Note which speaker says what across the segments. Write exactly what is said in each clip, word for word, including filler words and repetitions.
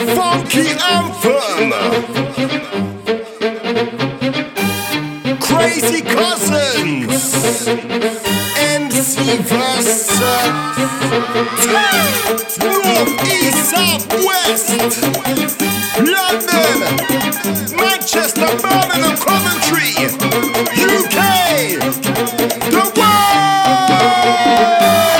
Speaker 1: funky anthem. Crazy Cousins, M C Versa, North, East, South, West, London, Manchester, Birmingham, Coventry, U K, the world.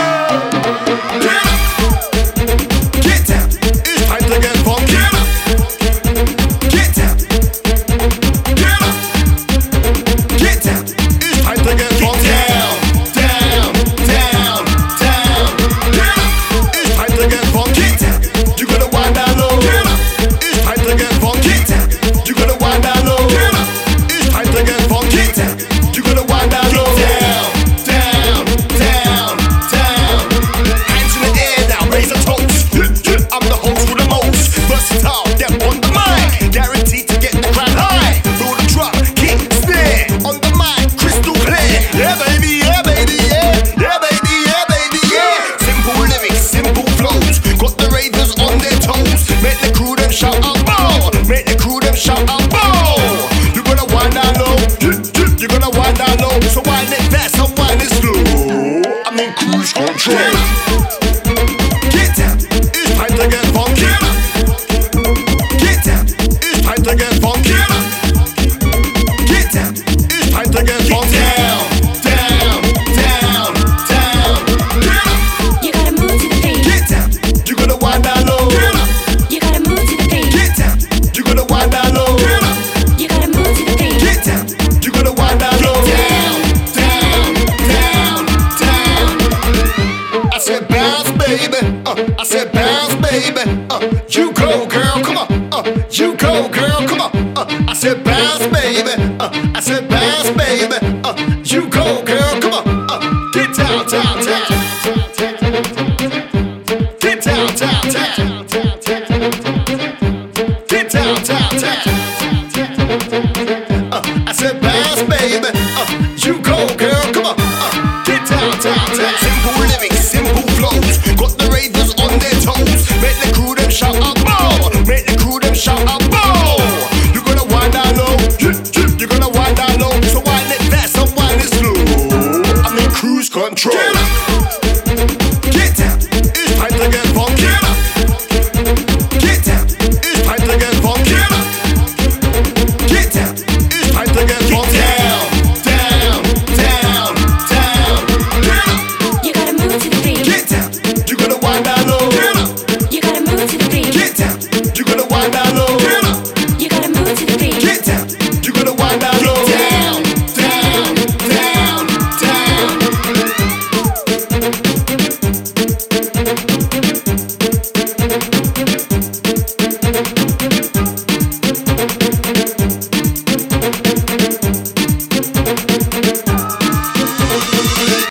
Speaker 1: Get down, it's time to get funky. Get down, get up, get down, it's time to get funky. Down, down, down, get up, it's time to get funky. You gotta wind down low. It's time to get funky. You gotta wind down low. It's time to get funky. You gotta wind down low. Down, down, down, down. Hands in the air now, raise a toast. I'm the host with the most versatile, yeah, on the mic, guaranteed to get the crowd high. Through the drop, kick, snare, on the mic, crystal clear. Yeah, baby, yeah, baby, yeah, yeah, baby, yeah, baby, yeah. Simple lyrics, simple flows, got the ravers on their toes. Make the crew them shout out, bow. Make the crew them shout out, bow. You gotta wind down low, you gotta wind down low. So wind it fast, or wind it slow. I'm in cruise control. Get down, it's time to get funky. Get down, it's time to get funky. Get down, it's time to get funky. Down, down, down, down.
Speaker 2: You gotta move to the beat.
Speaker 1: Get down, you gotta wind down low.
Speaker 2: You gotta move to the beat.
Speaker 1: Get down, you gotta wind down low.
Speaker 2: You gotta move to the beat.
Speaker 1: Get down, you gotta wind down low. Down, down, down, down. I said bounce, baby. Uh, I said bounce, baby. Uh, you go, girl, come on. Uh, you go, girl, come on. Uh, I said bounce, baby. Uh, I said bounce, baby. Uh, you go, girl, come on. Uh, get down, down, down. Get down, down, down.